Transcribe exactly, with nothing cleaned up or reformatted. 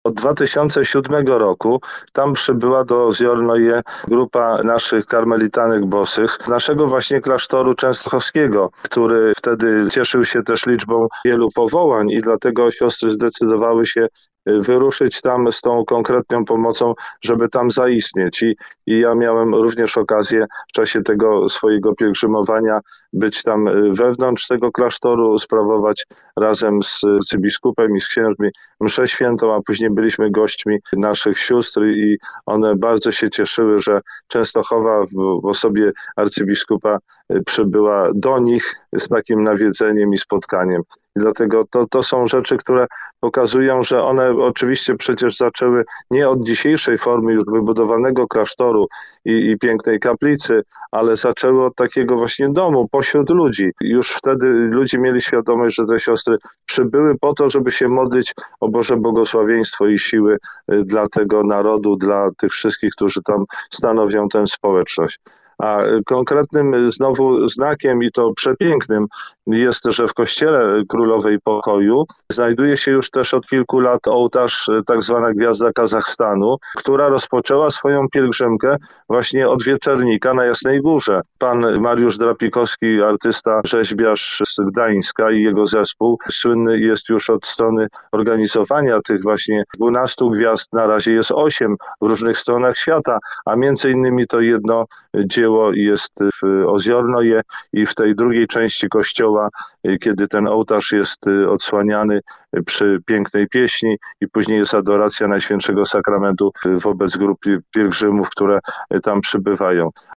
Od dwa tysiące siódmego roku tam przybyła do Ozjornoje grupa naszych karmelitanek bosych z naszego właśnie klasztoru częstochowskiego, który wtedy cieszył się też liczbą wielu powołań i dlatego siostry zdecydowały się wyruszyć tam z tą konkretną pomocą, żeby tam zaistnieć. I, i ja miałem również okazję w czasie tego swojego pielgrzymowania być tam wewnątrz tego klasztoru, sprawować razem z, z biskupem i z księżmi mszę świętą, a później byliśmy gośćmi naszych sióstr i one bardzo się cieszyły, że Częstochowa w, w osobie arcybiskupa przybyła do nich z takim nawiedzeniem i spotkaniem. I dlatego to, to są rzeczy, które pokazują, że one oczywiście przecież zaczęły nie od dzisiejszej formy już wybudowanego klasztoru i, i pięknej kaplicy, ale zaczęły od takiego właśnie domu pośród ludzi. Już wtedy ludzie mieli świadomość, że te siostry przybyły po to, żeby się modlić o Boże błogosławieństwo i siły dla tego narodu, dla tych wszystkich, którzy tam stanowią tę społeczność. A konkretnym znowu znakiem, i to przepięknym, jest, że w kościele Królowej Pokoju znajduje się już też od kilku lat ołtarz, tak zwana Gwiazda Kazachstanu, która rozpoczęła swoją pielgrzymkę właśnie od Wieczernika na Jasnej Górze. Pan Mariusz Drapikowski, artysta, rzeźbiarz z Gdańska i jego zespół, słynny jest już od strony organizowania tych właśnie dwunastu gwiazd, na razie jest osiem w różnych stronach świata, a między innymi to jedno dzieło jest w Ozjornoje i w tej drugiej części kościoła, kiedy ten ołtarz jest odsłaniany przy pięknej pieśni i później jest adoracja Najświętszego Sakramentu wobec grup pielgrzymów, które tam przybywają.